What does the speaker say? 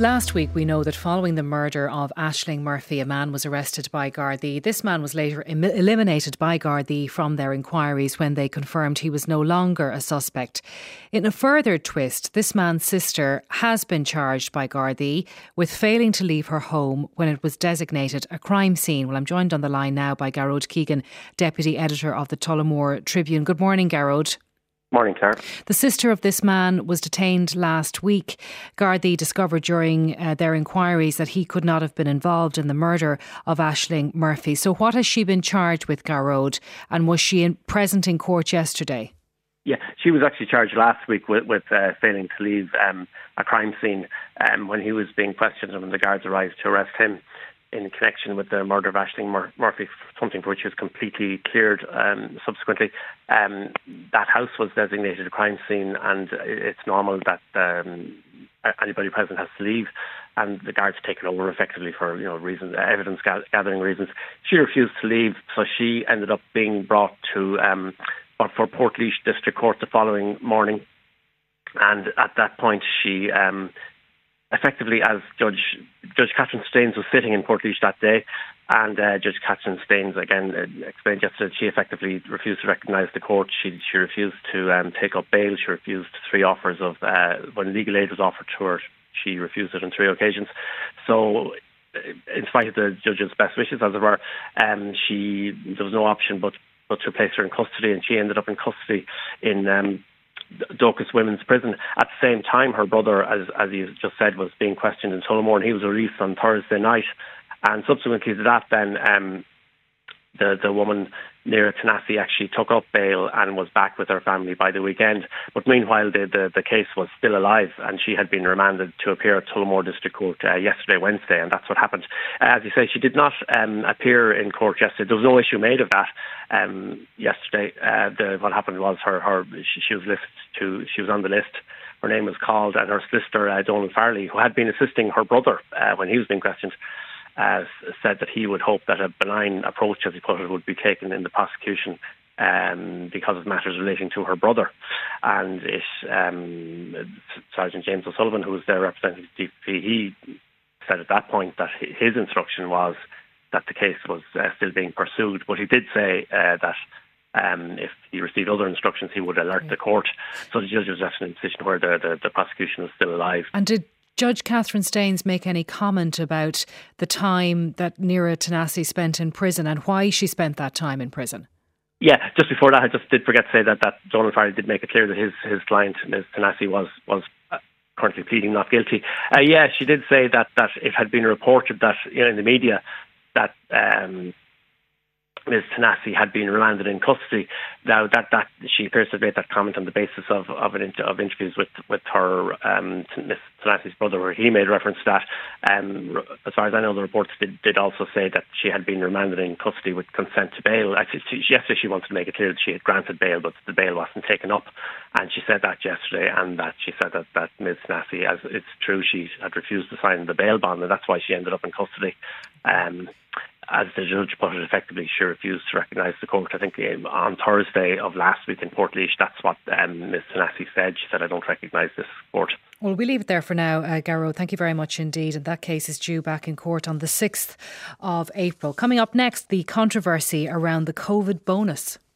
Last week, we know that following the murder of Aisling Murphy, a man was arrested by Gardaí. This man was later eliminated by Gardaí from their inquiries when they confirmed he was no longer a suspect. In a further twist, this man's sister has been charged by Gardaí with failing to leave her home when it was designated a crime scene. Well, I'm joined on the line now by Garrod Keegan, Deputy Editor of the Tullamore Tribune. Good morning, Garrod. Morning, Claire. The sister of this man was detained last week. Gardaí discovered during their inquiries that he could not have been involved in the murder of Aisling Murphy. So what has she been charged with, Garrod? And was she present in court yesterday? Yeah, she was actually charged last week with failing to leave a crime scene when he was being questioned and when the guards arrived to arrest him in connection with the murder of Aisling Murphy, something for which he was completely cleared subsequently. That house was designated a crime scene, and it's normal that anybody present has to leave, and the guards taken over effectively for reasons, evidence gathering reasons. She refused to leave, so she ended up being brought to for Portlaoise District Court the following morning, and at that point she effectively, as Judge Catherine Staines was sitting in Portlaoise that day, and Judge Catherine Staines again explained yesterday that she effectively refused to recognise the court. She refused to take up bail. She refused 3 offers of when legal aid was offered to her. She refused it on 3 occasions. So, in spite of the judge's best wishes, as it were, there was no option but to place her in custody, and she ended up in custody in Docus Women's Prison. At the same time, her brother, as you just said, was being questioned in Tullamore, and he was released on Thursday night. And subsequently to that, then the woman, Neera Tanasi, actually took up bail and was back with her family by the weekend. But meanwhile, the case was still alive, and she had been remanded to appear at Tullamore District Court yesterday, Wednesday, and that's what happened. As you say, she did not appear in court yesterday. There was no issue made of that yesterday. What happened was she was she was on the list. Her name was called, and her solicitor, Donald Farley, who had been assisting her brother when he was being questioned, said that he would hope that a benign approach, as he put it, would be taken in the prosecution because of matters relating to her brother. And Sergeant James O'Sullivan, who was there representing the DPP, he said at that point that his instruction was that the case was still being pursued. But he did say that if he received other instructions, he would alert the court. So the judge was left in a position where the prosecution was still alive. And did Judge Catherine Staines make any comment about the time that Neera Tanasi spent in prison and why she spent that time in prison? Yeah, just before that, I just did forget to say that Donald Farrell did make it clear that his client, Ms. Tanasi, was currently pleading not guilty. Yeah, she did say that it had been reported that in the media that Ms. Tanasi had been remanded in custody. Now that she appears to have made that comment on the basis of interviews with her Ms. Tanasi's brother, where he made reference to that. As far as I know, the reports did also say that she had been remanded in custody with consent to bail. Actually, yesterday she wanted to make it clear that she had granted bail, but the bail wasn't taken up, and she said that yesterday, and that she said that Ms. Tanasi, as it's true, she had refused to sign the bail bond, and that's why she ended up in custody. As the judge put it, effectively, she refused to recognise the court. I think on Thursday of last week in Portlaoise, that's what Ms. Tanasi said. She said, "I don't recognise this court." Well, we'll leave it there for now, Garrod. Thank you very much indeed. And that case is due back in court on the 6th of April. Coming up next, the controversy around the COVID bonus.